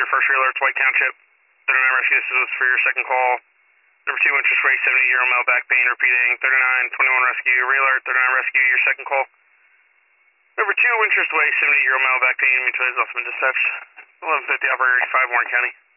first alert to White Township. 39 rescue, this is for your second call. Number 2, interest rate 70, euro male back pain, repeating. 39, 21 rescue, re-alert, 39 rescue, your second call. Number 2, interest rate 70, euro male back pain, mutual is off from dispatch. 1150, operator 85, Warren County.